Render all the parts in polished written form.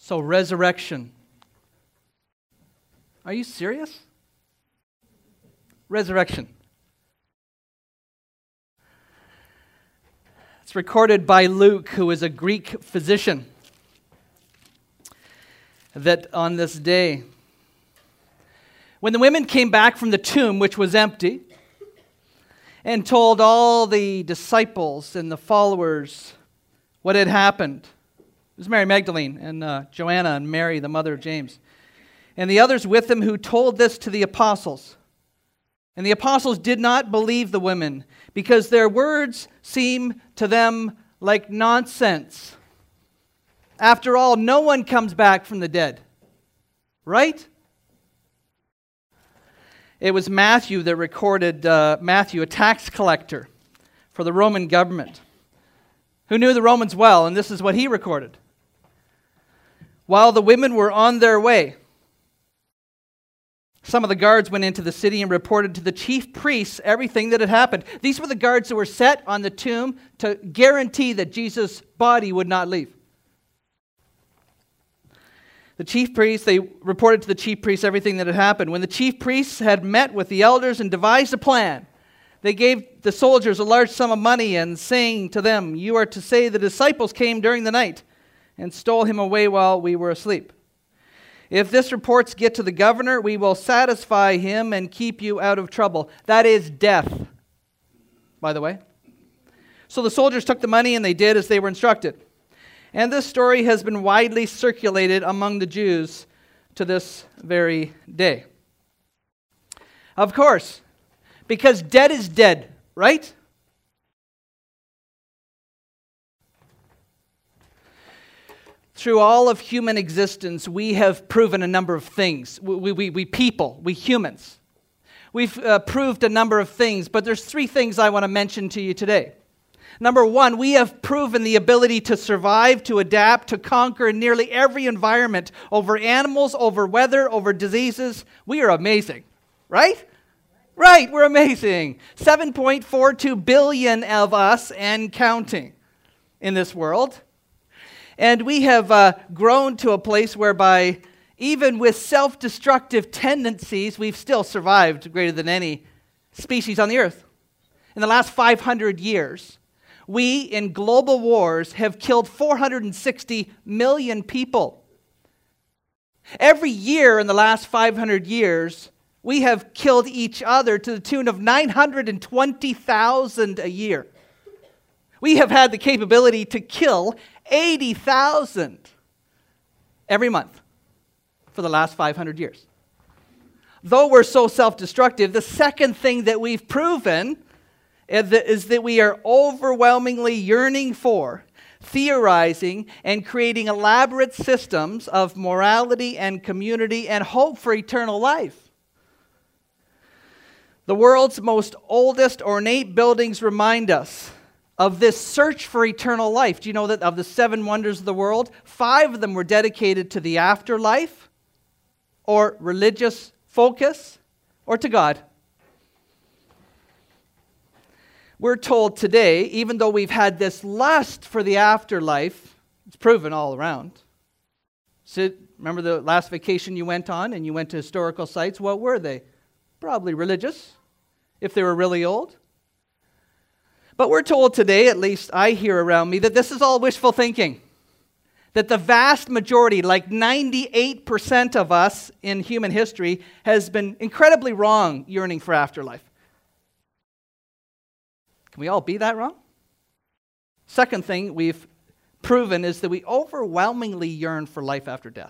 So, resurrection. Are you serious? Resurrection. It's recorded by Luke, who is a Greek physician, that on this day, when the women came back from the tomb, which was empty, and told all the disciples and the followers what had happened. It was Mary Magdalene and Joanna and Mary, the mother of James, and the others with them who told this to the apostles. And the apostles did not believe the women because their words seemed to them like nonsense. After all, no one comes back from the dead, right? It was Matthew that recorded, Matthew, a tax collector for the Roman government, who knew the Romans well, and this is what he recorded. While the women were on their way, some of the guards went into the city and reported to the chief priests everything that had happened. These were the guards that were set on the tomb to guarantee that Jesus' body would not leave. The chief priests, they reported to the chief priests everything that had happened. When the chief priests had met with the elders and devised a plan, they gave the soldiers a large sum of money and saying to them, "You are to say the disciples came during the night and stole him away while we were asleep. If this reports get to the governor, we will satisfy him and keep you out of trouble." That is death, by the way. So the soldiers took the money and they did as they were instructed. And this story has been widely circulated among the Jews to this very day. Of course, because dead is dead, right? Through all of human existence, we have proven a number of things. We people, we humans. We've proved a number of things, but there's three things I want to mention to you today. Number one, we have proven the ability to survive, to adapt, to conquer in nearly every environment, over animals, over weather, over diseases. We are amazing, right? Right, we're amazing. 7.42 billion of us and counting in this world. And we have grown to a place whereby even with self-destructive tendencies, we've still survived greater than any species on the earth. In the last 500 years, we, in global wars, have killed 460 million people. Every year in the last 500 years, we have killed each other to the tune of 920,000 a year. We have had the capability to kill 80,000 every month for the last 500 years. Though we're so self-destructive, the second thing that we've proven is that we are overwhelmingly yearning for, theorizing, and creating elaborate systems of morality and community and hope for eternal life. The world's most oldest ornate buildings remind us of this search for eternal life. Do you know that of the 7 wonders of the world, 5 of them were dedicated to the afterlife, or religious focus, or to God? We're told today, even though we've had this lust for the afterlife, it's proven all around. So, remember the last vacation you went on and you went to historical sites? What were they? Probably religious, if they were really old. But we're told today, at least I hear around me, that this is all wishful thinking. That the vast majority, like 98% of us in human history, has been incredibly wrong yearning for afterlife. Can we all be that wrong? Second thing we've proven is that we overwhelmingly yearn for life after death.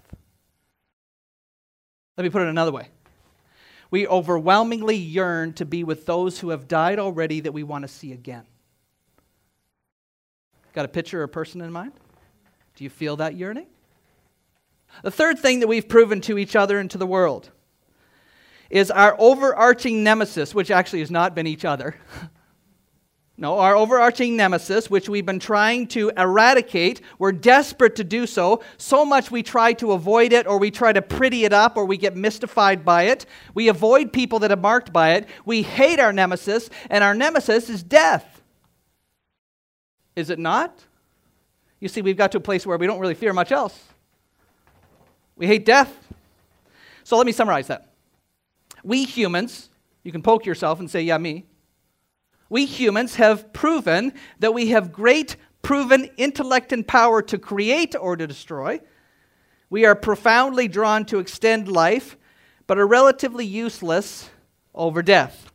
Let me put it another way. We overwhelmingly yearn to be with those who have died already that we want to see again. Got a picture or a person in mind? Do you feel that yearning? The third thing that we've proven to each other and to the world is our overarching nemesis, which actually has not been each other. No, our overarching nemesis, which we've been trying to eradicate, we're desperate to do so much we try to avoid it, or we try to pretty it up, or we get mystified by it. We avoid people that are marked by it. We hate our nemesis, and our nemesis is death. Is it not? You see, we've got to a place where we don't really fear much else. We hate death. So let me summarize that. We humans, you can poke yourself and say, yeah, me. We humans have proven that we have great proven intellect and power to create or to destroy. We are profoundly drawn to extend life, but are relatively useless over death.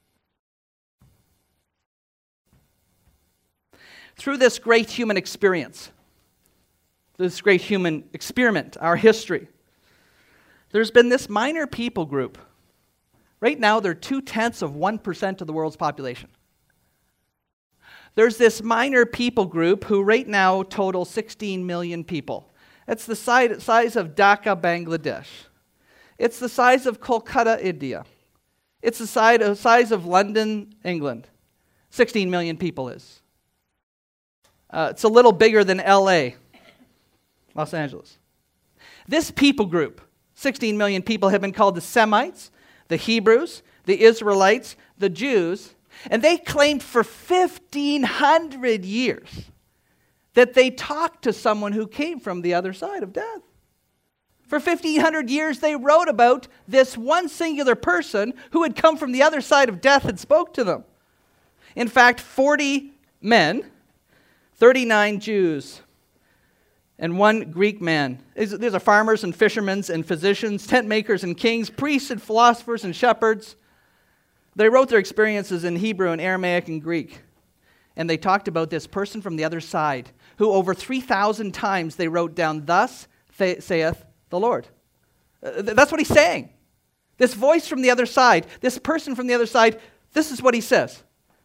Through this great human experience, this great human experiment, our history, there's been this minor people group. Right now, they're 0.2% of the world's population. There's this minor people group who right now total 16 million people. It's the size of Dhaka, Bangladesh. It's the size of Kolkata, India. It's the size of London, England. 16 million people is. It's a little bigger than LA, Los Angeles. This people group, 16 million people, have been called the Semites, the Hebrews, the Israelites, the Jews, and they claimed for 1,500 years that they talked to someone who came from the other side of death. For 1,500 years, they wrote about this one singular person who had come from the other side of death and spoke to them. In fact, 40 men, 39 Jews, and one Greek man. These are farmers and fishermen and physicians, tent makers and kings, priests and philosophers and shepherds. They wrote their experiences in Hebrew and Aramaic and Greek. And they talked about this person from the other side, who over 3,000 times they wrote down, "Thus saith the Lord." That's what he's saying. This voice from the other side, this person from the other side, this is what he says.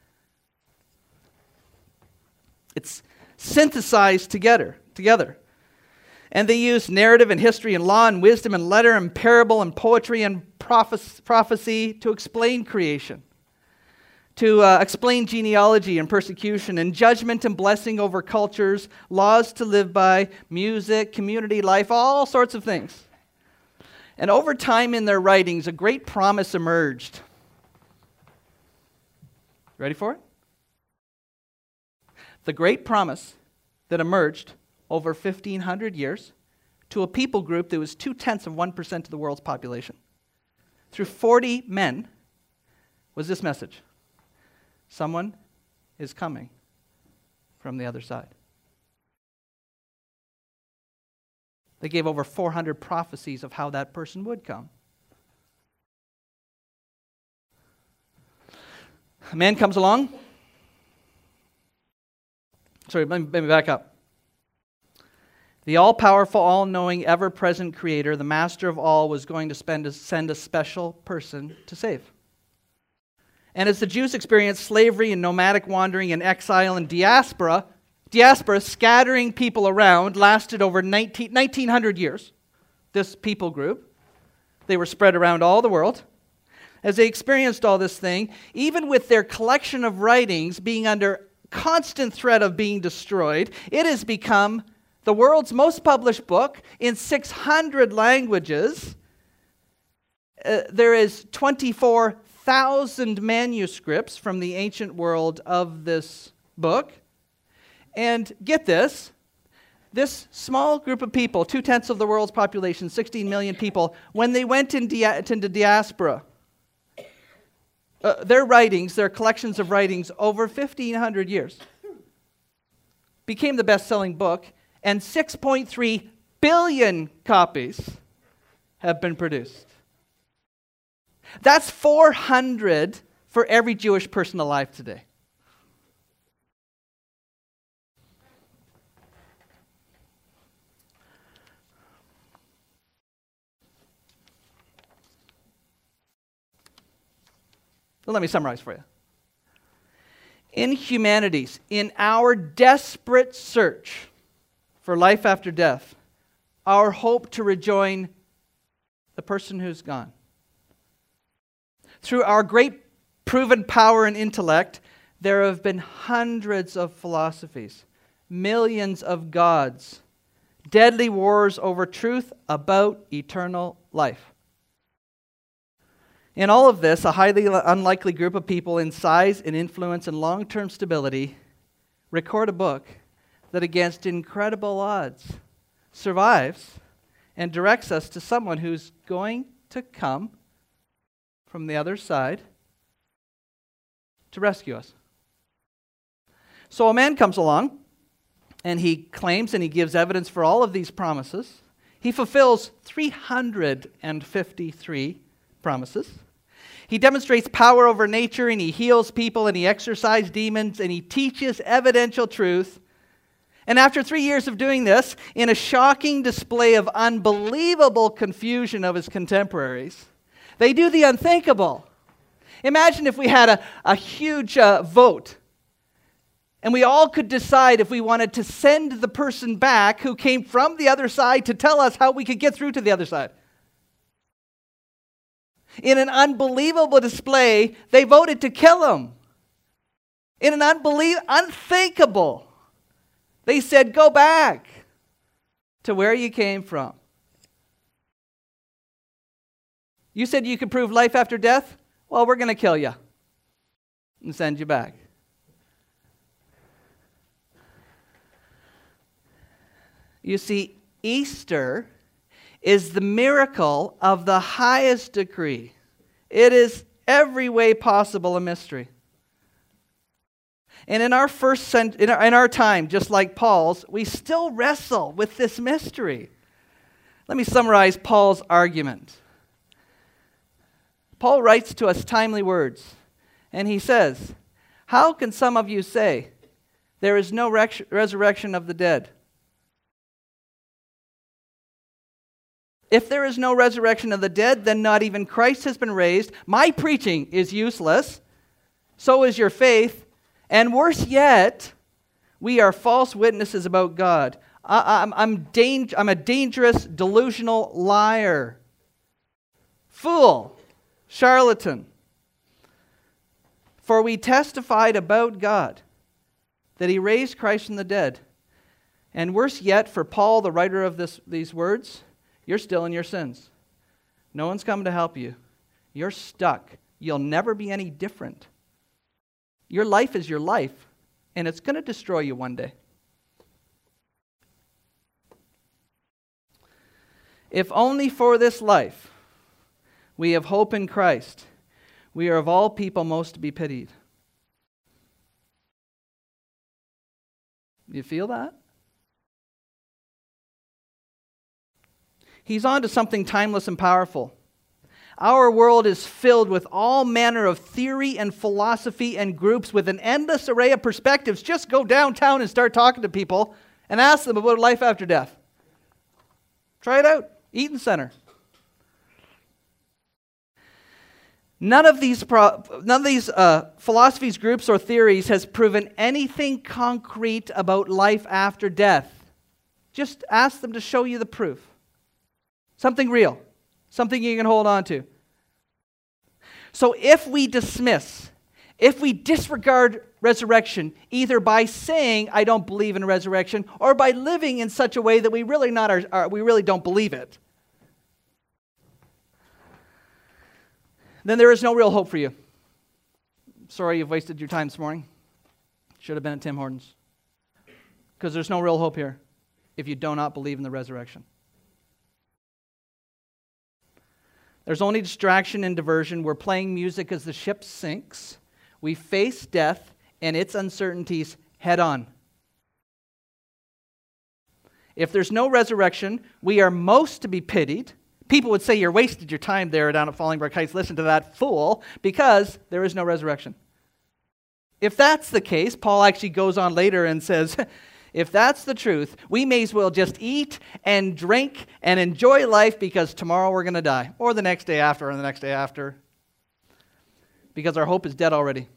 It's synthesized together. And they use narrative and history and law and wisdom and letter and parable and poetry and prophecy to explain creation, to explain genealogy and persecution and judgment and blessing over cultures, laws to live by, music, community life, all sorts of things. And over time in their writings, a great promise emerged. Ready for it? The great promise that emerged over 1,500 years to a people group that was 0.2% of the world's population. Through 40 men was this message: someone is coming from the other side. They gave over 400 prophecies of how that person would come. A man comes along. Sorry, let me back up. The all-powerful, all-knowing, ever-present Creator, the Master of all, was going to send a special person to save. And as the Jews experienced slavery and nomadic wandering and exile and diaspora scattering people around, lasted over 1,900 years. This people group, they were spread around all the world. As they experienced all this thing, even with their collection of writings being under constant threat of being destroyed, it has become the world's most published book in 600 languages. There is 24,000 manuscripts from the ancient world of this book. And get this small group of people, 0.2% of the world's population, 16 million people, when they went into diaspora, their writings, their collections of writings over 1,500 years, became the best-selling book, and 6.3 billion copies have been produced. That's 400 for every Jewish person alive today. Well, let me summarize for you. In humanity's, in our desperate search for life after death, our hope to rejoin the person who's gone. Through our great proven power and intellect, there have been hundreds of philosophies, millions of gods, deadly wars over truth about eternal life. In all of this, a highly unlikely group of people in size and influence and long-term stability record a book that against incredible odds survives and directs us to someone who's going to come from the other side to rescue us. So a man comes along, and he claims and he gives evidence for all of these promises. He fulfills 353 promises. He demonstrates power over nature, and he heals people, and he exorcises demons, and he teaches evidential truth. And after 3 years of doing this, in a shocking display of unbelievable confusion of his contemporaries, they do the unthinkable. Imagine if we had a huge vote, and we all could decide if we wanted to send the person back who came from the other side to tell us how we could get through to the other side. In an unbelievable display, they voted to kill him. In an unthinkable, they said, go back to where you came from. You said you could prove life after death? Well, we're going to kill you and send you back. You see, Easter is the miracle of the highest degree. It is every way possible a mystery. And in our time, just like Paul's, we still wrestle with this mystery. Let me summarize Paul's argument. Paul writes to us timely words, and he says, how can some of you say there is no resurrection of the dead? If there is no resurrection of the dead, then not even Christ has been raised. My preaching is useless. So is your faith. And worse yet, we are false witnesses about God. I'm a dangerous, delusional liar. Fool. Charlatan. For we testified about God that he raised Christ from the dead. And worse yet, for Paul, the writer of these words, you're still in your sins. No one's come to help you. You're stuck. You'll never be any different. Your life is your life, and it's going to destroy you one day. If only for this life we have hope in Christ, we are of all people most to be pitied. You feel that? He's on to something timeless and powerful. Our world is filled with all manner of theory and philosophy and groups with an endless array of perspectives. Just go downtown and start talking to people and ask them about life after death. Try it out. Eaton Center. None of these philosophies, groups, or theories has proven anything concrete about life after death. Just ask them to show you the proof. Something real. Something you can hold on to. So if we disregard resurrection, either by saying, I don't believe in resurrection, or by living in such a way that we really don't believe it, then there is no real hope for you. Sorry you've wasted your time this morning. Should have been at Tim Hortons. Because there's no real hope here if you do not believe in the resurrection. There's only distraction and diversion. We're playing music as the ship sinks. We face death and its uncertainties head on. If there's no resurrection, we are most to be pitied. People would say, you're wasted your time there down at Fallingbrook Heights. Listen to that fool, because there is no resurrection. If that's the case, Paul actually goes on later and says, if that's the truth, we may as well just eat and drink and enjoy life because tomorrow we're going to die. Or the next day after, or the next day after. Because our hope is dead already.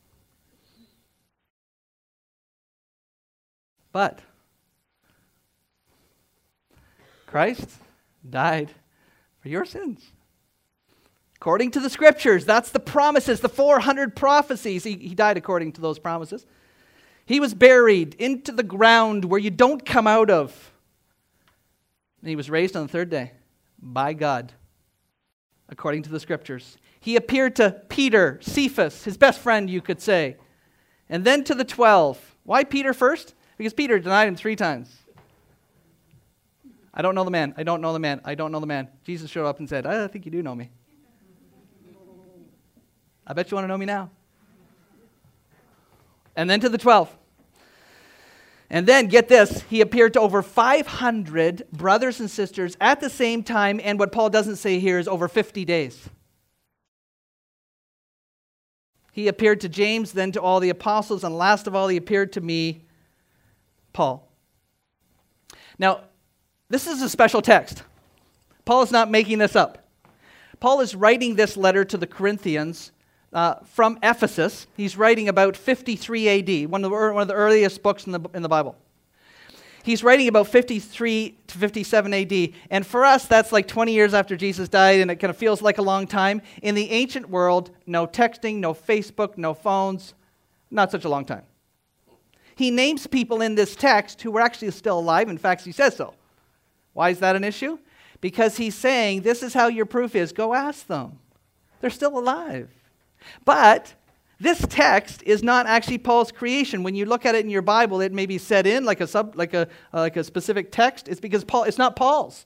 But Christ died for your sins. According to the Scriptures, that's the promises, the 400 prophecies. He died according to those promises. He was buried into the ground where you don't come out of. And he was raised on the third day by God, according to the Scriptures. He appeared to Peter, Cephas, his best friend, you could say, and then to the 12. Why Peter first? Because Peter denied him 3 times. I don't know the man. I don't know the man. I don't know the man. Jesus showed up and said, I think you do know me. I bet you want to know me now. And then to the 12. And then, get this, he appeared to over 500 brothers and sisters at the same time, and what Paul doesn't say here is over 50 days. He appeared to James, then to all the apostles, and last of all, he appeared to me, Paul. Now, this is a special text. Paul is not making this up. Paul is writing this letter to the Corinthians from Ephesus. He's writing about 53 AD, one of the earliest books in the Bible. He's writing about 53 to 57 AD, and for us, that's like 20 years after Jesus died, and it kind of feels like a long time. In the ancient world, no texting, no Facebook, no phones, not such a long time. He names people in this text who were actually still alive. In fact, he says so. Why is that an issue? Because he's saying, this is how your proof is. Go ask them. They're still alive. But this text is not actually Paul's creation. When you look at it in your Bible, it may be set in like a specific text. It's because it's not Paul's.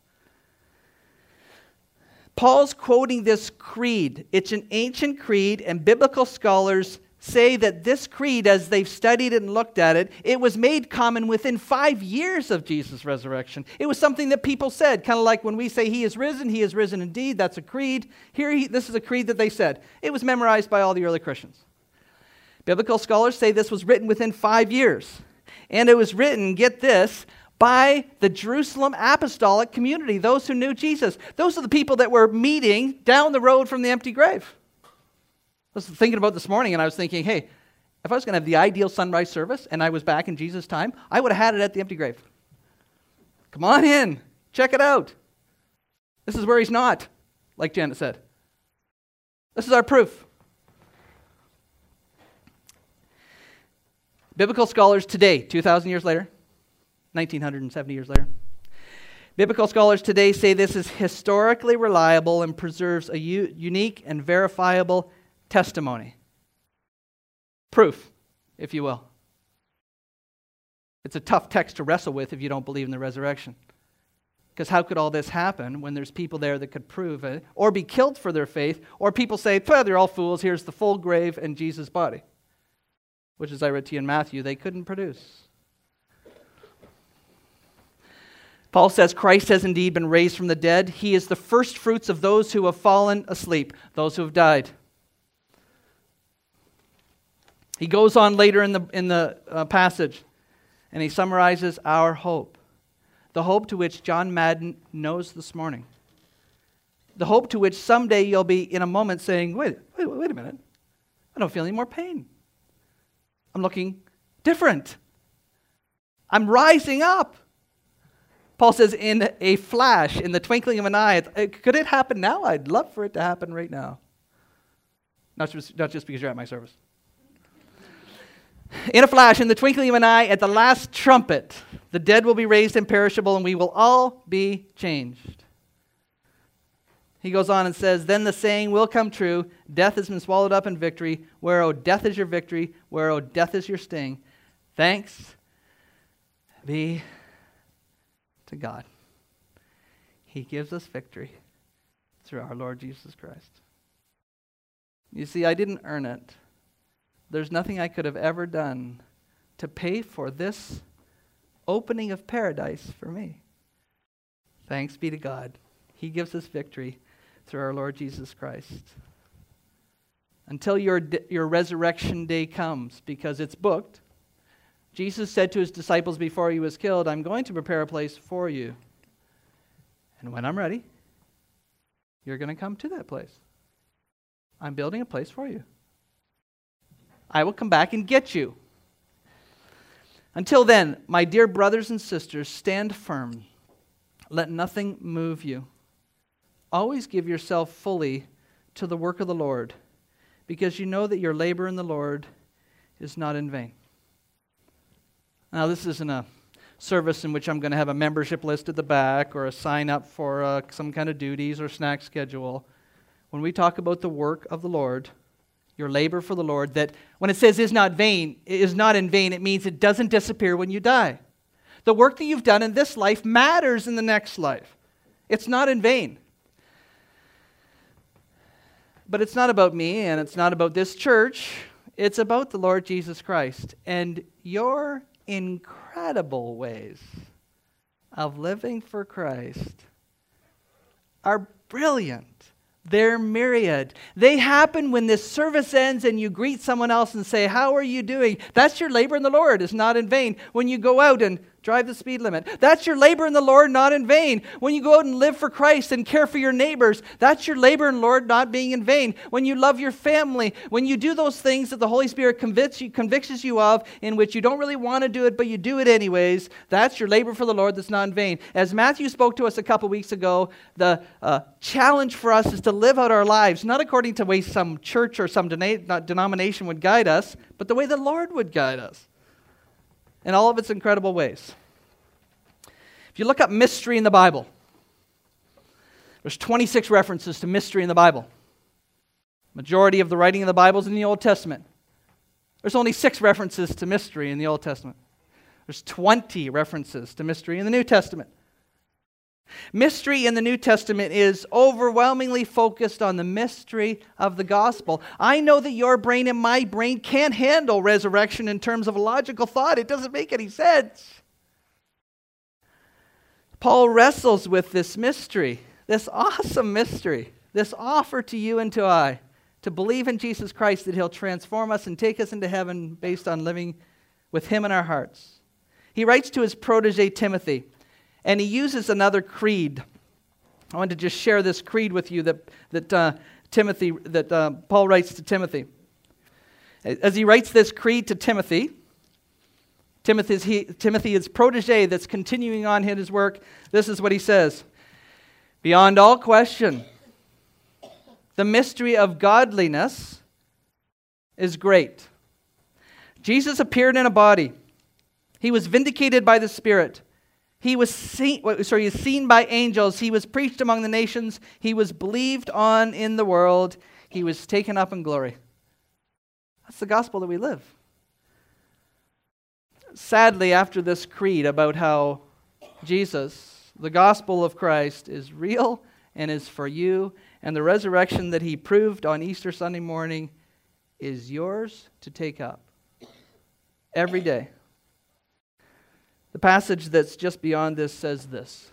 Paul's quoting this creed. It's an ancient creed, and biblical scholars say that this creed, as they've studied it and looked at it, it was made common within 5 years of Jesus' resurrection. It was something that people said, kind of like when we say he is risen indeed, that's a creed. This is a creed that they said. It was memorized by all the early Christians. Biblical scholars say this was written within 5 years. And it was written, get this, by the Jerusalem apostolic community, those who knew Jesus. Those are the people that were meeting down the road from the empty grave. I was thinking about this morning, and I was thinking, hey, if I was going to have the ideal sunrise service and I was back in Jesus' time, I would have had it at the empty grave. Come on in. Check it out. This is where he's not, like Janet said. This is our proof. Biblical scholars today, 2,000 years later, 1,970 years later, biblical scholars today say this is historically reliable and preserves a unique and verifiable testimony. Proof, if you will. It's a tough text to wrestle with if you don't believe in the resurrection. Because how could all this happen when there's people there that could prove it, or be killed for their faith, or people say, well, they're all fools, here's the full grave and Jesus' body. Which, as I read to you in Matthew, they couldn't produce. Paul says Christ has indeed been raised from the dead. He is the first fruits of those who have fallen asleep, those who have died. He goes on later in the passage, and he summarizes our hope. The hope to which John Madden knows this morning. The hope to which someday you'll be in a moment saying, wait a minute. I don't feel any more pain. I'm looking different. I'm rising up. Paul says, in a flash, in the twinkling of an eye. Could it happen now? I'd love for it to happen right now. Not just because you're at my service. In a flash, in the twinkling of an eye, at the last trumpet, the dead will be raised imperishable, and we will all be changed. He goes on and says, then the saying will come true, death has been swallowed up in victory. Where, O death, is your victory? Where, O death, is your sting? Thanks be to God. He gives us victory through our Lord Jesus Christ. You see, I didn't earn it. There's nothing I could have ever done to pay for this opening of paradise for me. Thanks be to God. He gives us victory through our Lord Jesus Christ. Until your resurrection day comes, because it's booked, Jesus said to his disciples before he was killed, I'm going to prepare a place for you. And when I'm ready, you're going to come to that place. I'm building a place for you. I will come back and get you. Until then, my dear brothers and sisters, stand firm. Let nothing move you. Always give yourself fully to the work of the Lord, because you know that your labor in the Lord is not in vain. Now, this isn't a service in which I'm going to have a membership list at the back or a sign up for some kind of duties or snack schedule. When we talk about the work of the Lord, your labor for the Lord, that when it says is not in vain, it means it doesn't disappear when you die. The work that you've done in this life matters in the next life. It's not in vain. But it's not about me, and it's not about this church. It's about the Lord Jesus Christ and your incredible ways of living for Christ are brilliant. They're myriad. They happen when this service ends and you greet someone else and say, "How are you doing?" That's your labor in the Lord. It's not in vain. When you go out and drive the speed limit, that's your labor in the Lord, not in vain. When you go out and live for Christ and care for your neighbors, that's your labor in the Lord, not being in vain. When you love your family, when you do those things that the Holy Spirit convicts you of, in which you don't really want to do it, but you do it anyways, that's your labor for the Lord that's not in vain. As Matthew spoke to us a couple weeks ago, the challenge for us is to live out our lives, not according to the way some church or some denomination would guide us, but the way the Lord would guide us in all of its incredible ways. If you look up mystery in the Bible, there's 26 references to mystery in the Bible. Majority of the writing of the Bible is in the Old Testament. There's only 6 references to mystery in the Old Testament. There's 20 references to mystery in the New Testament. Mystery in the New Testament is overwhelmingly focused on the mystery of the gospel. I know that your brain and my brain can't handle resurrection in terms of a logical thought. It doesn't make any sense. Paul wrestles with this mystery, this awesome mystery, this offer to you and to I, to believe in Jesus Christ, that He'll transform us and take us into heaven based on living with Him in our hearts. He writes to his protege Timothy, and he uses another creed. I want to just share this creed with you that Paul writes to Timothy. As he writes this creed to Timothy, his protege that's continuing on in his work, this is what he says: "Beyond all question, the mystery of godliness is great. Jesus appeared in a body. He was vindicated by the Spirit. He was seen by angels. He was preached among the nations. He was believed on in the world. He was taken up in glory." That's the gospel that we live. Sadly, after this creed about how Jesus, the gospel of Christ, is real and is for you, and the resurrection that He proved on Easter Sunday morning is yours to take up every day. The passage that's just beyond this says this: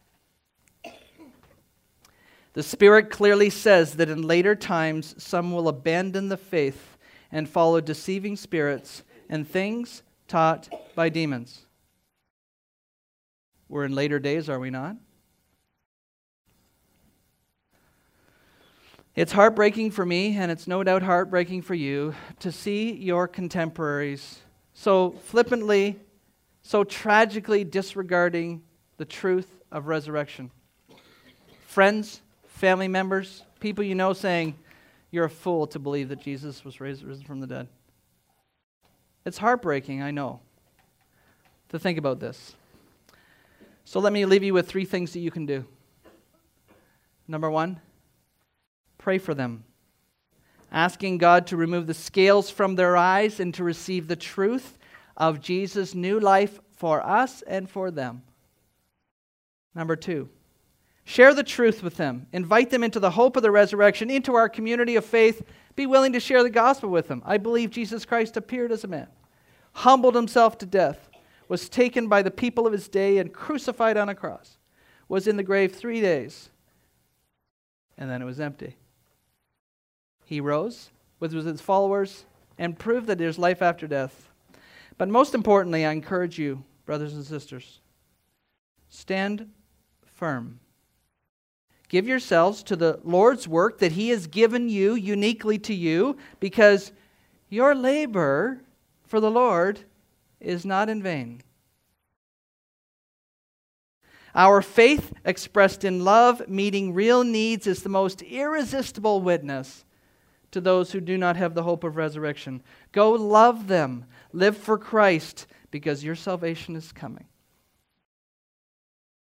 "The Spirit clearly says that in later times some will abandon the faith and follow deceiving spirits and things taught by demons." We're in later days, are we not? It's heartbreaking for me, and it's no doubt heartbreaking for you, to see your contemporaries so flippantly, so tragically disregarding the truth of resurrection. Friends, family members, people you know saying, "You're a fool to believe that Jesus was risen from the dead." It's heartbreaking, I know, to think about this. So let me leave you with 3 things that you can do. Number 1, pray for them, asking God to remove the scales from their eyes and to receive the truth of Jesus' new life for us and for them. Number 2, share the truth with them. Invite them into the hope of the resurrection, into our community of faith. Be willing to share the gospel with them. I believe Jesus Christ appeared as a man, humbled Himself to death, was taken by the people of His day and crucified on a cross, was in the grave 3 days, and then it was empty. He rose with His followers and proved that there's life after death. But most importantly, I encourage you, brothers and sisters, stand firm. Give yourselves to the Lord's work that He has given you uniquely to you, because your labor for the Lord is not in vain. Our faith expressed in love, meeting real needs, is the most irresistible witness to those who do not have the hope of resurrection. Go love them. Live for Christ, because your salvation is coming.